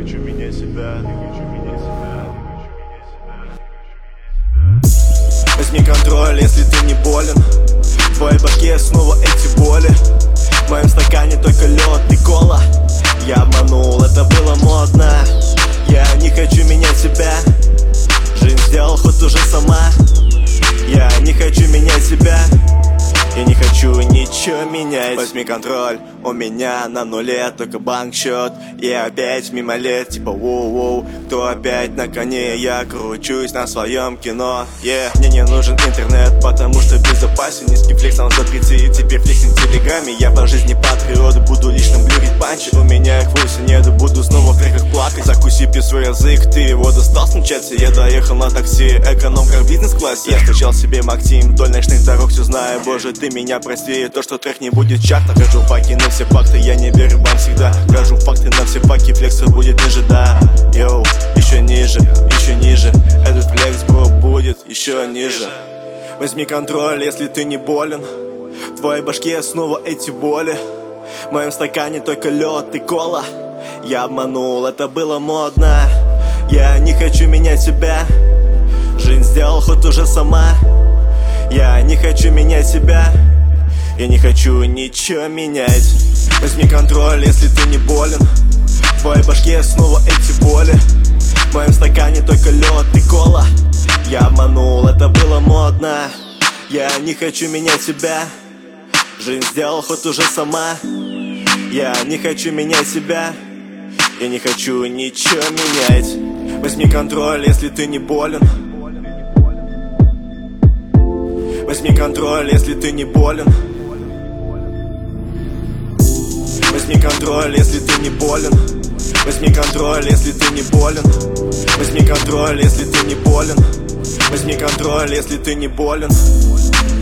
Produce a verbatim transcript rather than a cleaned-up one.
хочу менять себя, не хочу менять себя. Возьми контроль, если ты не болен. В твоей башке снова эти боли. В моем стакане только лед и кола. Я обманул, это было модно. Я не хочу менять себя. Жизнь сделал ход уже сама. Я не хочу менять себя. Я не хочу ничего менять. Возьми контроль, у меня на нуле только банк-счет. И опять мимо лет, типа воу-воу. Кто опять на коне, я кручусь на своем кино. Yeah. Мне не нужен интернет, потому что безопасен. Низкий флекс нам запретит, теперь флексинг в телеграме. Я по жизни патриот, буду лично блюрить панчи. У меня их вовсе нет, буду снова в треках плакать. Закуси пи свой язык, ты его достал смучаться. Я доехал на такси, эконом-как в бизнес-классе. Я скачал себе Максим, вдоль ночных дорог все знаю. Боже, ты меня прости, то, что трек не будет чарта. Кажу факи на все факты, я не верю вам всегда. Кажу факты на все факи, флекс будет ниже, да. Йоу, еще ниже, еще ниже. Этот флекс, бро, будет еще ниже. Возьми контроль, если ты не болен. В твоей башке снова эти боли. В моем стакане только лед и кола. Я обманул, это было модно. Я не хочу менять себя. Жизнь сделал ход уже сама. Я не хочу менять себя. Я не хочу ничего менять. Возьми контроль, если ты не болен. В твоей башке снова эти боли. В моем стакане только лед и кола. Я обманул, это было модно. Я не хочу менять себя. Жизнь сделал ход уже сама. Я не хочу менять себя. Я не хочу ничего менять. Возьми контроль, если ты не болен. Возьми контроль, если ты не болен. Возьми контроль, если ты не болен. Возьми контроль, если ты не болен. Возьми контроль, если ты не болен. Возьми контроль, если ты не болен.